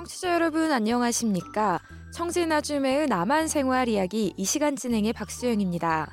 청취자 여러분 안녕하십니까? 청진아줌매의 남한 생활 이야기 이 시간 진행의 박수영입니다.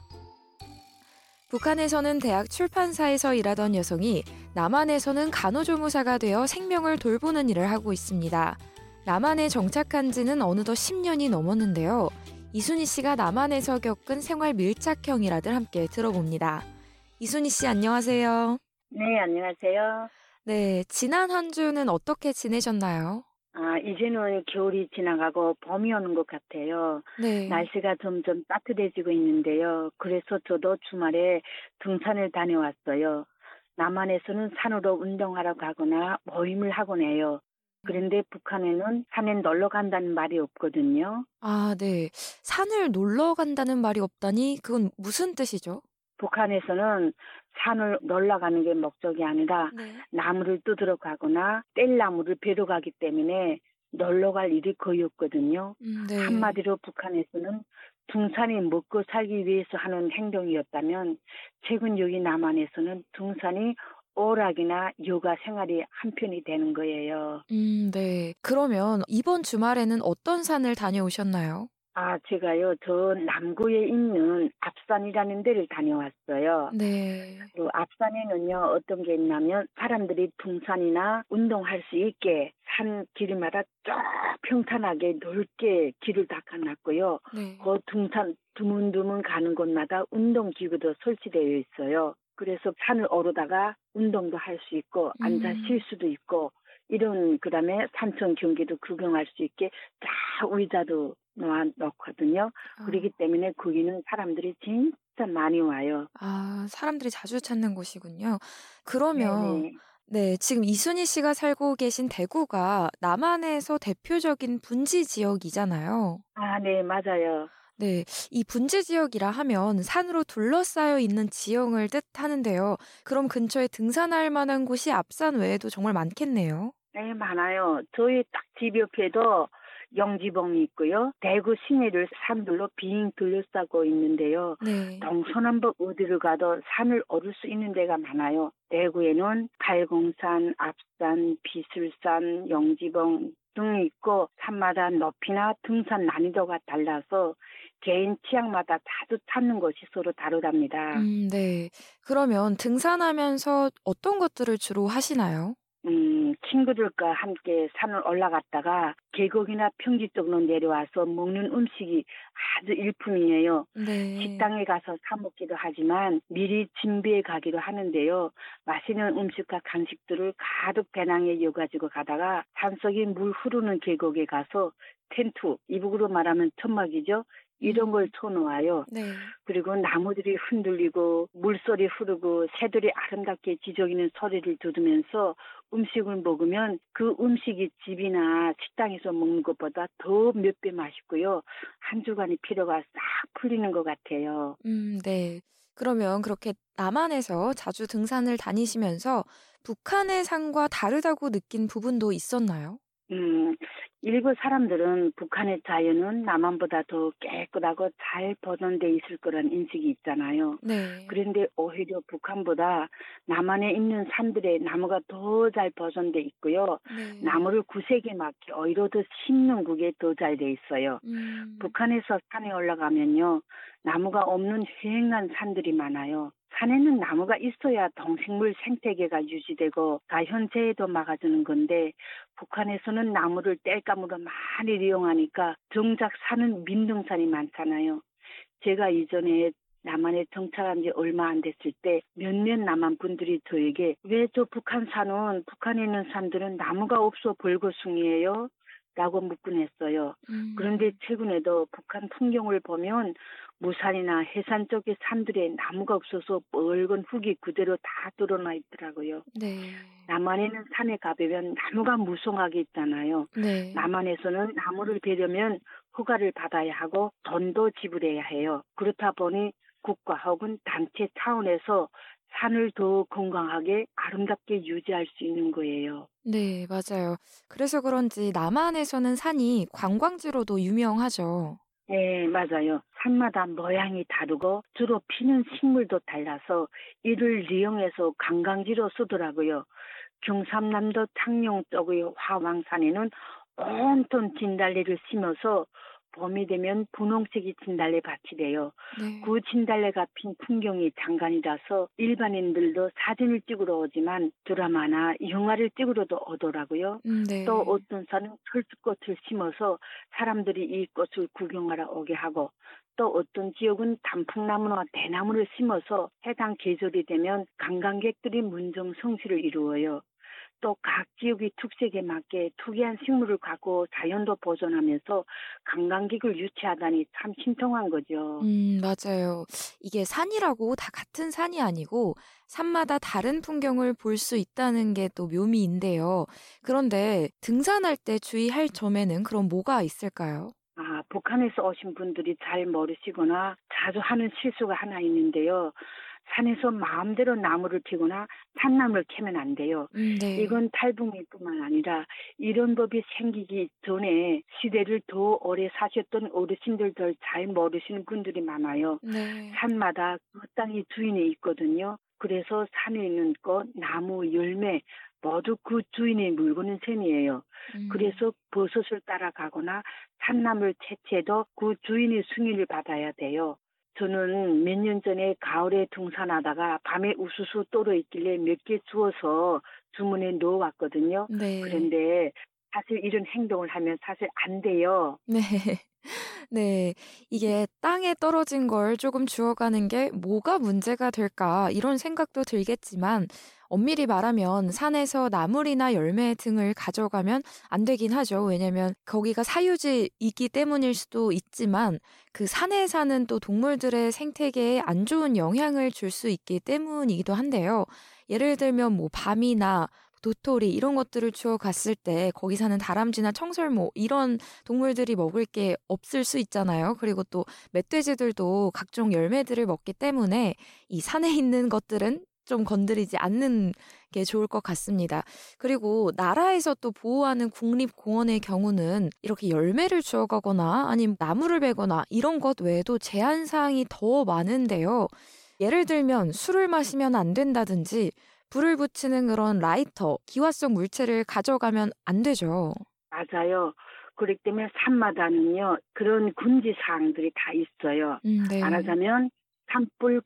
북한에서는 대학 출판사에서 일하던 여성이 남한에서는 간호조무사가 되어 생명을 돌보는 일을 하고 있습니다. 남한에 정착한 지는 어느덧 10년이 넘었는데요. 이순희 씨가 남한에서 겪은 생활 밀착형 일화들 함께 들어봅니다. 이순희 씨 안녕하세요. 네, 안녕하세요. 네, 지난 한 주는 어떻게 지내셨나요? 이제는 겨울이 지나가고 봄이 오는 것 같아요. 네. 날씨가 점점 따뜻해지고 있는데요. 그래서 저도 주말에 등산을 다녀왔어요. 남한에서는 산으로 운동하러 가거나 모임을 하곤 해요. 그런데 북한에는 산에 놀러 간다는 말이 없거든요. 네. 산을 놀러 간다는 말이 없다니 그건 무슨 뜻이죠? 북한에서는 산을 놀러 가는 게 목적이 아니라 네. 나무를 뜯으러 가거나 뗄나무를 베러 가기 때문에 놀러 갈 일이 거의 없거든요. 네. 한마디로 북한에서는 등산이 먹고 살기 위해서 하는 행동이었다면 최근 여기 남한에서는 등산이 오락이나 요가 생활이 한편이 되는 거예요. 네. 그러면 이번 주말에는 어떤 산을 다녀오셨나요? 제가요, 저 남구에 있는 앞산이라는 데를 다녀왔어요. 네. 그 앞산에는요, 어떤 게 있냐면 사람들이 등산이나 운동할 수 있게 산 길마다 쫙 평탄하게 넓게 길을 닦아놨고요. 네. 그 등산 드문드문 가는 곳마다 운동기구도 설치되어 있어요. 그래서 산을 오르다가 운동도 할 수 있고 앉아 쉴 수도 있고 이런 그다음에 산천 경기도 구경할 수 있게 쫙 의자도 놓거든요. 그렇기 때문에 거기는 사람들이 진짜 많이 와요. 사람들이 자주 찾는 곳이군요. 그러면 네네. 네, 지금 이순희 씨가 살고 계신 대구가 남한에서 대표적인 분지 지역이잖아요. 네, 맞아요. 네, 이 분지 지역이라 하면 산으로 둘러싸여 있는 지형을 뜻하는데요. 그럼 근처에 등산할 만한 곳이 앞산 외에도 정말 많겠네요. 네, 많아요. 저희 딱 집 옆에도 영지봉이 있고요. 대구 시내를 산들로 빙 둘러싸고 있는데요. 네. 동서남북 어디를 가도 산을 오를 수 있는 데가 많아요. 대구에는 팔공산, 앞산, 비술산, 영지봉 등이 있고 산마다 높이나 등산 난이도가 달라서 개인 취향마다 다들 찾는 곳이 서로 다르답니다. 네. 그러면 등산하면서 어떤 것들을 주로 하시나요? 친구들과 함께 산을 올라갔다가 계곡이나 평지 쪽으로 내려와서 먹는 음식이 아주 일품이에요. 네. 식당에 가서 사 먹기도 하지만 미리 준비해 가기도 하는데요. 맛있는 음식과 간식들을 가득 배낭에 이어가지고 가다가 산속에 물 흐르는 계곡에 가서 텐트, 이북으로 말하면 천막이죠. 이런 걸 쳐놓아요. 네. 그리고 나무들이 흔들리고 물소리 흐르고 새들이 아름답게 지저귀는 소리를 들으면서 음식을 먹으면 그 음식이 집이나 식당에서 먹는 것보다 더 몇 배 맛있고요. 한 주간의 피로가 싹 풀리는 것 같아요. 네. 그러면 그렇게 남한에서 자주 등산을 다니시면서 북한의 산과 다르다고 느낀 부분도 있었나요? 일부 사람들은 북한의 자연은 남한보다 더 깨끗하고 잘 보존돼 있을 거란 인식이 있잖아요. 네. 그런데 오히려 북한보다 남한에 있는 산들의 나무가 더 잘 보존돼 있고요. 네. 나무를 구색에 맞게 오히려 더 심는 국에 더 잘 돼 있어요. 북한에서 산에 올라가면요. 나무가 없는 휑한 산들이 많아요. 산에는 나무가 있어야 동식물 생태계가 유지되고 자연재해도 막아주는 건데 북한에서는 나무를 땔감으로 많이 이용하니까 정작 산은 민둥산이 많잖아요. 제가 이전에 남한에 정착한 지 얼마 안 됐을 때 몇몇 남한 분들이 저에게 왜 저 북한에 있는 산들은 나무가 없어 벌거숭이에요? 라고 묻곤 했어요. 그런데 최근에도 북한 풍경을 보면 무산이나 해산 쪽의 산들에 나무가 없어서 뻘건 흙이 그대로 다 드러나 있더라고요. 네. 남한에는 산에 가보면 나무가 무성하게 있잖아요. 네. 남한에서는 나무를 베려면 허가를 받아야 하고 돈도 지불해야 해요. 그렇다 보니 국가 혹은 단체 차원에서 산을 더 건강하게 아름답게 유지할 수 있는 거예요. 네, 맞아요. 그래서 그런지 남한에서는 산이 관광지로도 유명하죠. 네, 맞아요. 산마다 모양이 다르고 주로 피는 식물도 달라서 이를 이용해서 관광지로 쓰더라고요. 경상남도 창녕 쪽의 화왕산에는 온통 진달래를 심어서 봄이 되면 분홍색이 진달래 밭이 돼요. 네. 그 진달래가 핀 풍경이 장관이라서 일반인들도 사진을 찍으러 오지만 드라마나 영화를 찍으러도 오더라고요. 네. 또 어떤 사람은 철쭉꽃을 심어서 사람들이 이 꽃을 구경하러 오게 하고, 또 어떤 지역은 단풍나무나 대나무를 심어서 해당 계절이 되면 관광객들이 문정성시를 이루어요. 또 각 지역의 특색에 맞게 특이한 식물을 갖고 자연도 보존하면서 관광객을 유치하다니 참 신통한 거죠. 맞아요. 이게 산이라고 다 같은 산이 아니고 산마다 다른 풍경을 볼 수 있다는 게 또 묘미인데요. 그런데 등산할 때 주의할 점에는 그럼 뭐가 있을까요? 북한에서 오신 분들이 잘 모르시거나 자주 하는 실수가 하나 있는데요. 산에서 마음대로 나무를 피거나 산나무를 캐면 안 돼요. 네. 이건 탈북민뿐만 아니라 이런 법이 생기기 전에 시대를 더 오래 사셨던 어르신들도 잘 모르시는 분들이 많아요. 네. 산마다 그 땅의 주인이 있거든요. 그래서 산에 있는 꽃, 나무, 열매 모두 그 주인의 물건은 셈이에요. 그래서 버섯을 따라가거나 산나물 채취해도 그 주인의 승인을 받아야 돼요. 저는 몇 년 전에 가을에 등산하다가 밤에 우수수 떨어 있길래 몇 개 주워서 주문에 넣어왔거든요. 네. 그런데 사실 이런 행동을 하면 사실 안 돼요. 네. 네. 이게 땅에 떨어진 걸 조금 주워가는 게 뭐가 문제가 될까 이런 생각도 들겠지만 엄밀히 말하면 산에서 나물이나 열매 등을 가져가면 안 되긴 하죠. 왜냐면 거기가 사유지이기 때문일 수도 있지만 그 산에 사는 또 동물들의 생태계에 안 좋은 영향을 줄 수 있기 때문이기도 한데요. 예를 들면 뭐 밤이나 도토리 이런 것들을 주워 갔을 때 거기 사는 다람쥐나 청설모 이런 동물들이 먹을 게 없을 수 있잖아요. 그리고 또 멧돼지들도 각종 열매들을 먹기 때문에 이 산에 있는 것들은 좀 건드리지 않는 게 좋을 것 같습니다. 그리고 나라에서 또 보호하는 국립공원의 경우는 이렇게 열매를 주워가거나 아니면 나무를 베거나 이런 것 외에도 제한사항이 더 많은데요. 예를 들면 술을 마시면 안 된다든지 불을 붙이는 그런 라이터, 기화성 물체를 가져가면 안 되죠. 맞아요. 그렇기 때문에 산마다는요, 그런 금지 사항들이 다 있어요. 네. 말하자면 산불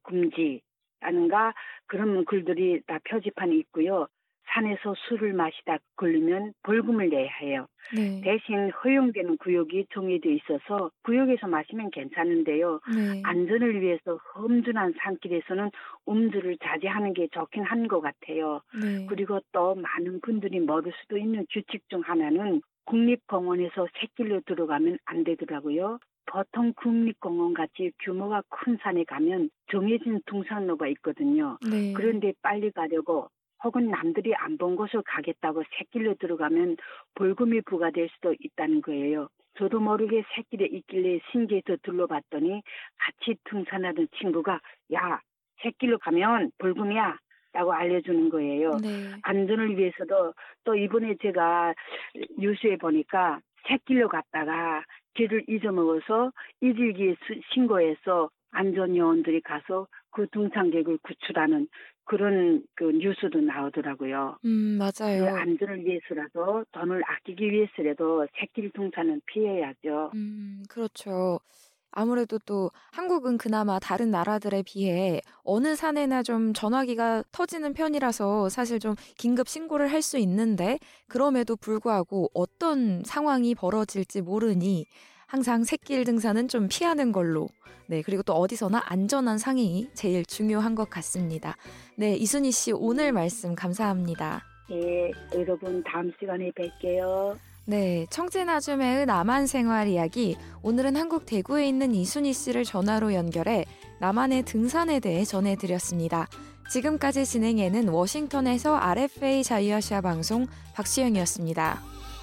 금지라는가 그런 글들이 다 표지판에 있고요. 산에서 술을 마시다 걸리면 벌금을 내야 해요. 네. 대신 허용되는 구역이 정해져 있어서 구역에서 마시면 괜찮은데요. 네. 안전을 위해서 험준한 산길에서는 음주를 자제하는 게 좋긴 한 것 같아요. 네. 그리고 또 많은 분들이 모를 수도 있는 규칙 중 하나는 국립공원에서 새길로 들어가면 안 되더라고요. 보통 국립공원 같이 규모가 큰 산에 가면 정해진 등산로가 있거든요. 네. 그런데 빨리 가려고 혹은 남들이 안 본 곳을 가겠다고 새길로 들어가면 벌금이 부과될 수도 있다는 거예요. 저도 모르게 새길에 있길래 신기해서 둘러봤더니 같이 등산하던 친구가 야, 새길로 가면 벌금이야 라고 알려주는 거예요. 네. 안전을 위해서도 또 이번에 제가 뉴스에 보니까 새길로 갔다가 길을 잊어먹어서 잊을기에 신고해서 안전요원들이 가서 그 등산객을 구출하는 그런 그 뉴스도 나오더라고요. 맞아요. 그 안전을 위해서라도 돈을 아끼기 위해서라도 새길 등산은 피해야죠. 그렇죠. 아무래도 또 한국은 그나마 다른 나라들에 비해 어느 산에나 좀 전화기가 터지는 편이라서 사실 좀 긴급 신고를 할 수 있는데 그럼에도 불구하고 어떤 상황이 벌어질지 모르니 항상 새길 등산은 좀 피하는 걸로. 네, 그리고 또 어디서나 안전한 상행이 제일 중요한 것 같습니다. 네, 이순희 씨 오늘 말씀 감사합니다. 네, 여러분 다음 시간에 뵐게요. 네, 청진아줌의 남한 생활 이야기. 오늘은 한국 대구에 있는 이순희 씨를 전화로 연결해 남한의 등산에 대해 전해드렸습니다. 지금까지 진행에는 워싱턴에서 RFA 자유아시아 방송 박시영이었습니다.